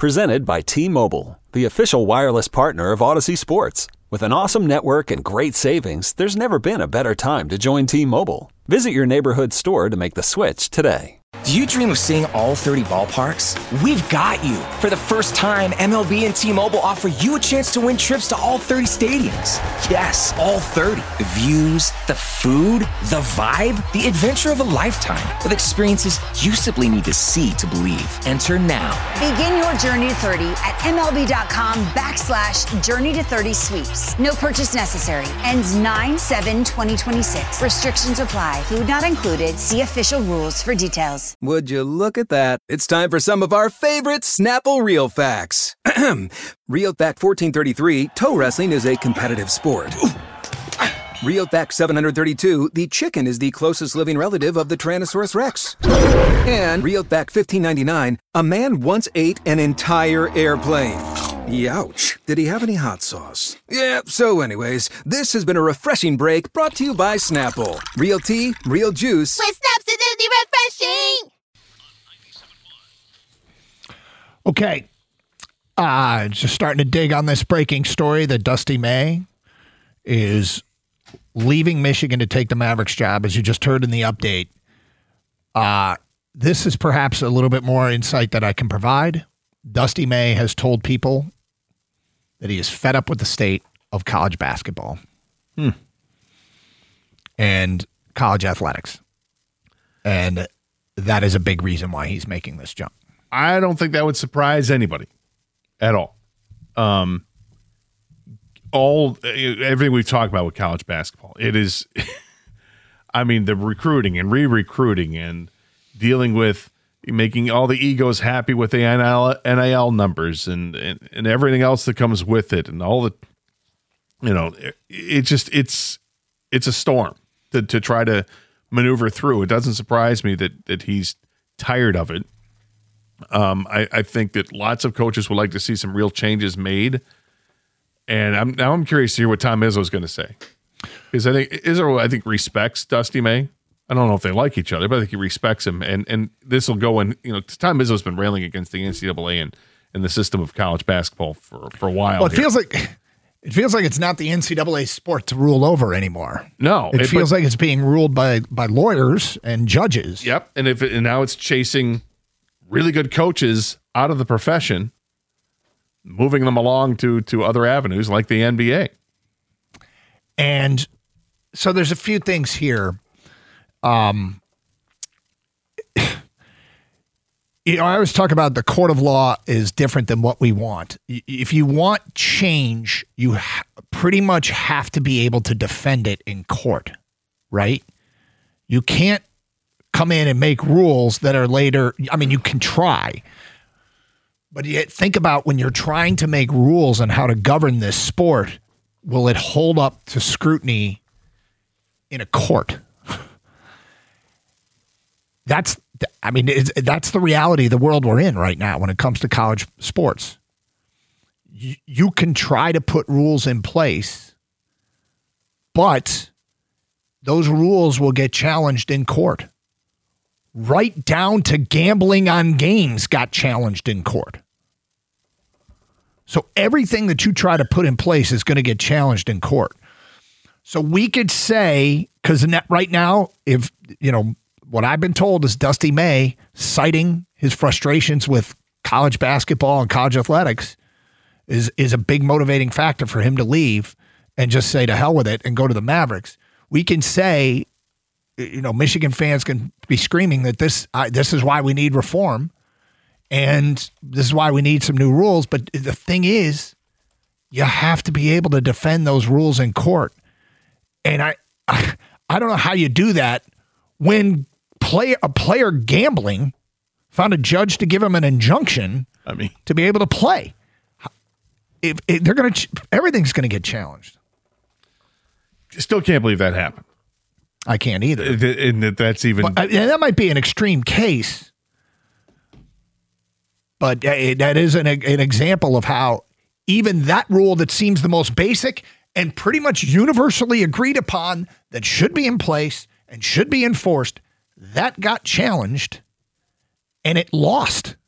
Presented by T-Mobile, the official wireless partner of Odyssey Sports. With an awesome network and great savings, there's never been a better time to join T-Mobile. Visit your neighborhood store to make the switch today. Do you dream of seeing all 30 ballparks? We've got you. For the first time, MLB and T-Mobile offer you a chance to win trips to all 30 stadiums. Yes, all 30. The views, the food, the vibe, the adventure of a lifetime. With experiences you simply need to see to believe. Enter now. Begin your journey to 30 at MLB.com/Journey to 30 Sweeps. No purchase necessary. Ends 9/7/2026. Restrictions apply. Food not included. See official rules for details. Would you look at that? It's time for some of our favorite Snapple Real Facts. Real Fact 1433, toe wrestling is a competitive sport. Real Fact 732, the chicken is the closest living relative of the Tyrannosaurus Rex. And Real Fact 1599, a man once ate an entire airplane. Youch. Did he have any hot sauce? Yeah, so anyways, this has been a refreshing break brought to you by Snapple. Real tea, real juice. With Snaps, it is refreshing! Okay. Just starting to dig on this breaking story that Dusty May is leaving Michigan to take the Mavericks job, as you just heard in the update. This is perhaps a little bit more insight that I can provide. Dusty May has told people that he is fed up with the state of college basketball and college athletics. And that is a big reason why he's making this jump. I don't think that would surprise anybody at all. Everything we've talked about with college basketball, it is, I mean, the recruiting and re-recruiting and dealing with making all the egos happy with the NIL numbers and everything else that comes with it, and all the, it's a storm to try to maneuver through. It doesn't surprise me that he's tired of it. I think that lots of coaches would like to see some real changes made, and I'm curious to hear what Tom Izzo is going to say, because I think Izzo respects Dusty May. I don't know if they like each other, but I think he respects him. And this will go in, Tom Izzo's been railing against the NCAA and the system of college basketball for a while. Well, it feels like it's not the NCAA sport to rule over anymore. No. It feels like it's being ruled by lawyers and judges. Yep. And now it's chasing really good coaches out of the profession, moving them along to other avenues like the NBA. And so there's a few things here. I always talk about the court of law is different than what we want. If you want change, you pretty much have to be able to defend it in court, right? You can't come in and make rules that are later. I mean, you can try, but yet think about when you're trying to make rules on how to govern this sport, will it hold up to scrutiny in a court? That's the reality of the world we're in right now when it comes to college sports. You can try to put rules in place, but those rules will get challenged in court. Right down to gambling on games got challenged in court. So everything that you try to put in place is going to get challenged in court. So we could say, because right now, if, what I've been told is Dusty May, citing his frustrations with college basketball and college athletics, is a big motivating factor for him to leave and just say to hell with it and go to the Mavericks. We can say, Michigan fans can be screaming that this is why we need reform and this is why we need some new rules. But the thing is, you have to be able to defend those rules in court. And I don't know how you do that when a player gambling found a judge to give him an injunction to be able to play. Everything's going to get challenged. Still can't believe that happened. I can't either. And that's even... and that might be an extreme case, but that is an example of how even that rule that seems the most basic and pretty much universally agreed upon that should be in place and should be enforced, that got challenged and it lost.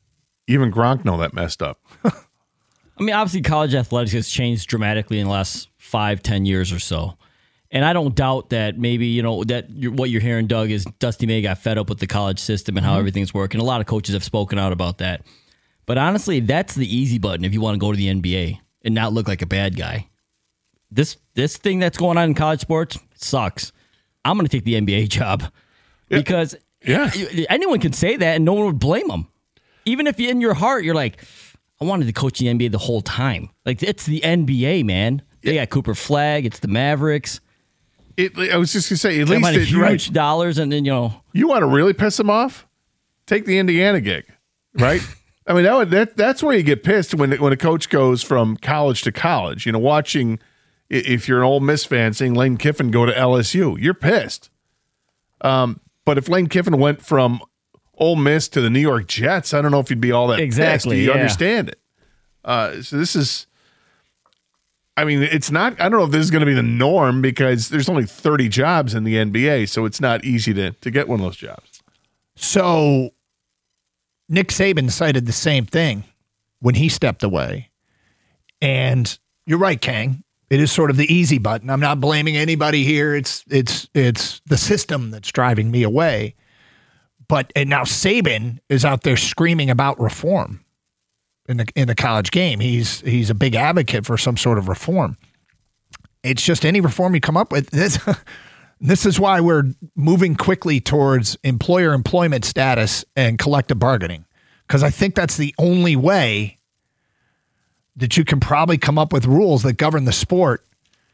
even Gronk know that messed up. I mean, obviously, college athletics has changed dramatically in the last 5-10 years or so. And I don't doubt that maybe, what you're hearing, Doug, is Dusty May got fed up with the college system and how everything's working. A lot of coaches have spoken out about that. But honestly, that's the easy button if you want to go to the NBA and not look like a bad guy. This thing that's going on in college sports sucks. I'm going to take the NBA job because anyone can say that and no one would blame them. Even if in your heart you're like, I wanted to coach the NBA the whole time. Like, it's the NBA, man. They got Cooper Flagg. It's the Mavericks. I was just going to say, at They least might have huge dollars, and then, You want to really piss them off? Take the Indiana gig, right? I mean, that's where you get pissed when a coach goes from college to college. Watching, if you're an Ole Miss fan, seeing Lane Kiffin go to LSU, you're pissed. But if Lane Kiffin went from Ole Miss to the New York Jets, I don't know if you'd be all that pissed. You understand it. So this is, I mean, it's not, I don't know if this is going to be the norm because there's only 30 jobs in the NBA, so it's not easy to get one of those jobs. So Nick Saban cited the same thing when he stepped away. And you're right, Kang. It is sort of the easy button. I'm not blaming anybody here. It's the system that's driving me away. And now Saban is out there screaming about reform in the college game. He's a big advocate for some sort of reform. It's just any reform you come up with. This is why we're moving quickly towards employer employment status and collective bargaining, because I think that's the only way that you can probably come up with rules that govern the sport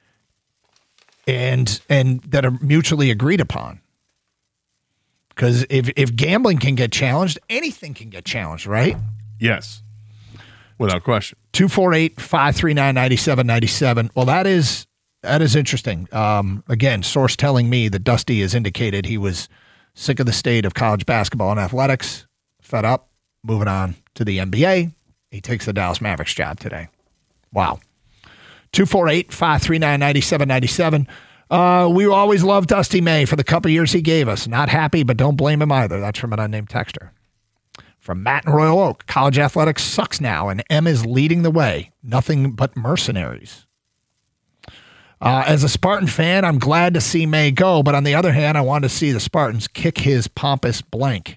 and that are mutually agreed upon. Because if gambling can get challenged, anything can get challenged, right? Yes, without question. 248-539-9797. Well, that is interesting. Again, source telling me that Dusty has indicated he was sick of the state of college basketball and athletics, fed up, moving on to the NBA. He takes the Dallas Mavericks job today. Wow. 248-539-9797. We always loved Dusty May for the couple years he gave us. Not happy, but don't blame him either. That's from an unnamed texter. From Matt in Royal Oak, college athletics sucks now, and M is leading the way. Nothing but mercenaries. As a Spartan fan, I'm glad to see May go, but on the other hand, I want to see the Spartans kick his pompous blank.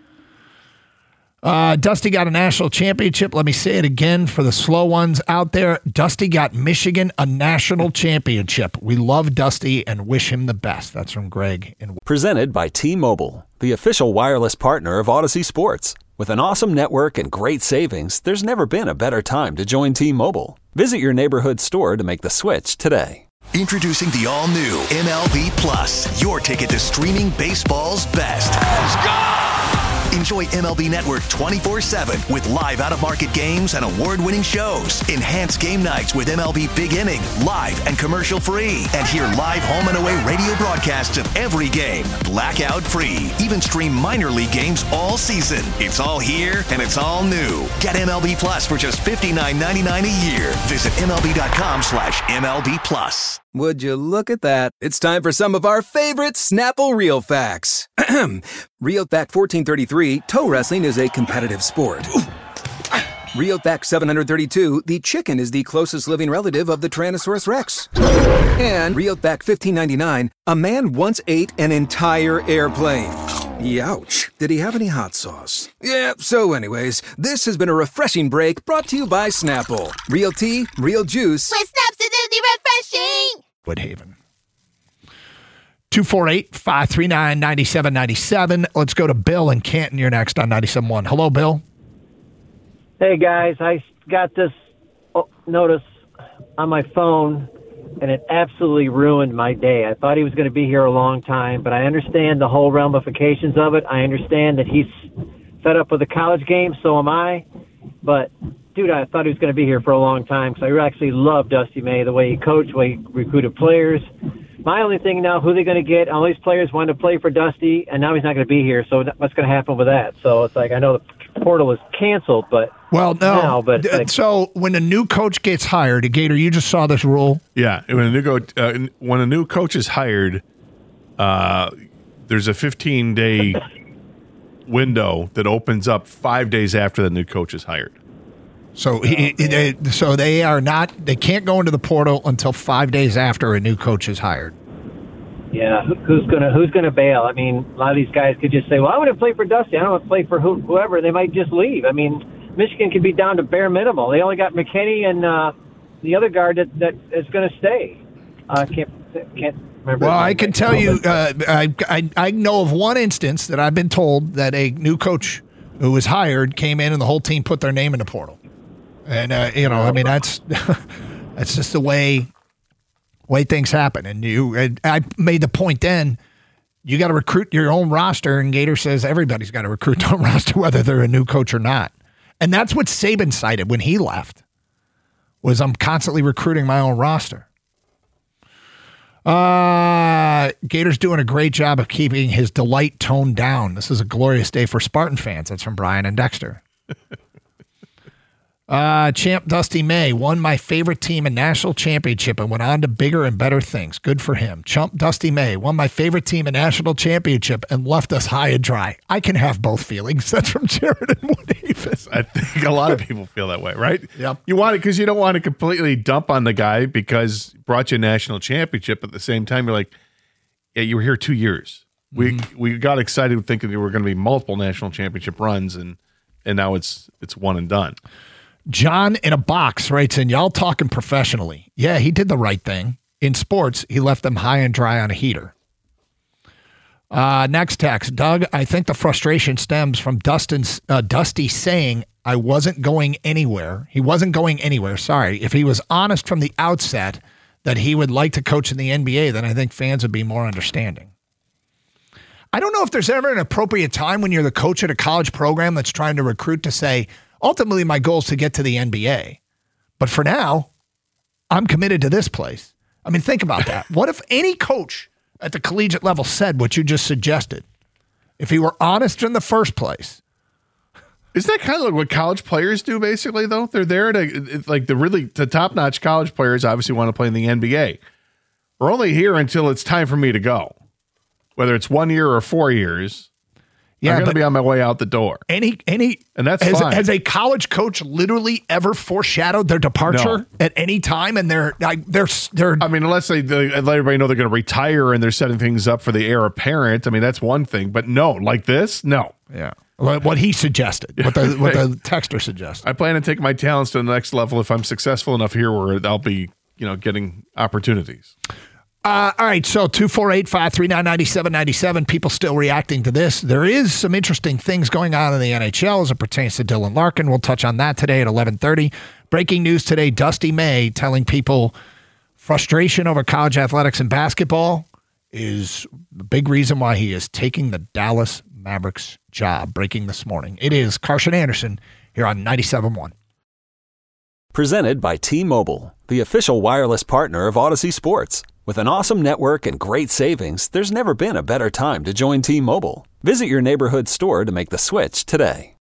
Dusty got a national championship. Let me say it again for the slow ones out there. Dusty got Michigan a national championship. We love Dusty and wish him the best. That's from Greg. Presented by T-Mobile, the official wireless partner of Odyssey Sports. With an awesome network and great savings, there's never been a better time to join T-Mobile. Visit your neighborhood store to make the switch today. Introducing the all-new MLB Plus, your ticket to streaming baseball's best. Let's go! Enjoy MLB Network 24/7 with live out-of-market games and award-winning shows. Enhance game nights with MLB Big Inning, live and commercial-free. And hear live home and away radio broadcasts of every game, blackout-free. Even stream minor league games all season. It's all here and it's all new. Get MLB Plus for just $59.99 a year. Visit MLB.com/MLB Plus. Would you look at that? It's time for some of our favorite Snapple Real Facts. Real Fact 1433, toe wrestling is a competitive sport. Real Fact 732, the chicken is the closest living relative of the Tyrannosaurus Rex. And Real Fact 1599, a man once ate an entire airplane. Youch. Did he have any hot sauce? Yeah, so anyways, this has been a refreshing break brought to you by Snapple. Real tea, real juice. With Snaps, it's refreshing. Woodhaven. 248-539-9797. Let's go to Bill in Canton. You're next on 97.1. Hello, Bill. Hey, guys. I got this notice on my phone, and it absolutely ruined my day. I thought he was going to be here a long time, but I understand the whole ramifications of it. I understand that he's fed up with the college game, so am I. But, dude, I thought he was going to be here for a long time because I actually love Dusty May, the way he coached, the way he recruited players. My only thing now, who they're going to get, all these players wanted to play for Dusty, and now he's not going to be here, so what's going to happen with that? So it's like, I know the portal is canceled, but well, no. Now, but like, so when a new coach gets hired, Gator, you just saw this rule. Yeah, when a new coach is hired, there's a 15-day window that opens up 5 days after the new coach is hired. So they can't go into the portal until 5 days after a new coach is hired. Yeah, who's gonna bail? I mean, a lot of these guys could just say, "Well, I want to play for Dusty. I don't want to play for whoever." They might just leave. I mean, Michigan could be down to bare minimal. They only got McKinney and the other guard that is going to stay. Can't remember. Well, I can tell you, I know of one instance that I've been told that a new coach who was hired came in and the whole team put their name in the portal. And I mean, that's just the way things happen. And I made the point then, you got to recruit your own roster, and Gator says everybody's got to recruit their own roster, whether they're a new coach or not. And that's what Saban cited when he left, was I'm constantly recruiting my own roster. Gator's doing a great job of keeping his delight toned down. This is a glorious day for Spartan fans. That's from Brian and Dexter. Champ Dusty May won my favorite team a national championship and went on to bigger and better things. Good for him. Chump Dusty May won my favorite team a national championship and left us high and dry. I can have both feelings. That's from Jared and Woodhaven. I think a lot of people feel that way, right? Yep. You want it because you don't want to completely dump on the guy because he brought you a national championship. At the same time, you're like, yeah, you were here 2 years. We got excited thinking there were going to be multiple national championship runs, and now it's one and done. John in a box writes in, y'all talking professionally. Yeah, he did the right thing. In sports, he left them high and dry on a heater. Next text, Doug, I think the frustration stems from Dusty saying I wasn't going anywhere. He wasn't going anywhere, sorry. If he was honest from the outset that he would like to coach in the NBA, then I think fans would be more understanding. I don't know if there's ever an appropriate time when you're the coach at a college program that's trying to recruit to say, ultimately, my goal is to get to the NBA. But for now, I'm committed to this place. I mean, think about that. What if any coach at the collegiate level said what you just suggested? If he were honest in the first place. Isn't that kind of like what college players do, basically, though? They're there to, like, the top-notch college players obviously want to play in the NBA. We're only here until it's time for me to go. Whether it's 1 year or 4 years. Yeah, I'm going to be on my way out the door. And that's fine. Has a college coach literally ever foreshadowed their departure at any time? And they're I mean, unless they let everybody know they're going to retire and they're setting things up for the heir apparent. I mean, that's one thing. But no, like this, no. Yeah. What he suggested, what the texter suggested. I plan to take my talents to the next level if I'm successful enough here where I'll be, getting opportunities. All right, so 248-539-9797. People still reacting to this. There is some interesting things going on in the NHL as it pertains to Dylan Larkin. We'll touch on that today at 11:30. Breaking news today, Dusty May telling people frustration over college athletics and basketball is the big reason why he is taking the Dallas Mavericks job. Breaking this morning. It is Carson Anderson here on 97.1. Presented by T-Mobile, the official wireless partner of Odyssey Sports. With an awesome network and great savings, there's never been a better time to join T-Mobile. Visit your neighborhood store to make the switch today.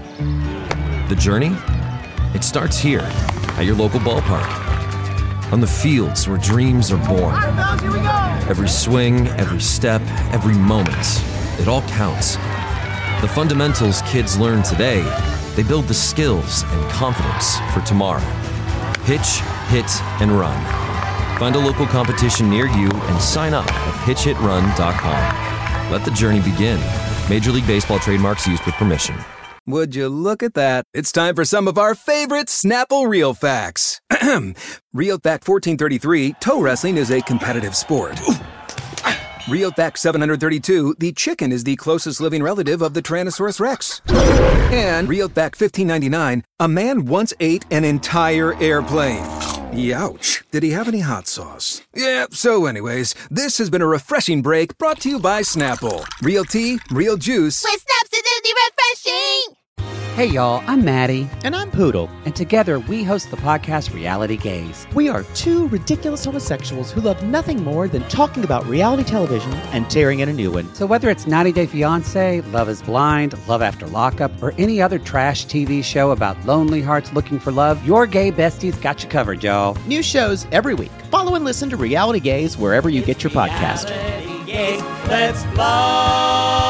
The journey? It starts here at your local ballpark. On the fields where dreams are born. Every swing, every step, every moment, it all counts. The fundamentals kids learn today, they build the skills and confidence for tomorrow. Pitch, hit, and run. Find a local competition near you and sign up at pitchhitrun.com. Let the journey begin. Major League Baseball trademarks used with permission. Would you look at that? It's time for some of our favorite Snapple Real Facts. Real Fact 1433, toe wrestling is a competitive sport. Real Fact 732, the chicken is the closest living relative of the Tyrannosaurus Rex. And Real Fact 1599, a man once ate an entire airplane. Youch. Did he have any hot sauce? Yeah, so anyways, this has been a refreshing break brought to you by Snapple. Real tea, real juice. With Snapsidity refreshing! Hey y'all, I'm Maddie. And I'm Poodle. And together we host the podcast Reality Gaze. We are two ridiculous homosexuals who love nothing more than talking about reality television and tearing in a new one. So whether it's 90 Day Fiancé, Love is Blind, Love After Lockup, or any other trash TV show about lonely hearts looking for love, your gay besties got you covered, y'all. New shows every week. Follow and listen to Reality Gaze wherever you get your podcast. Let's fly!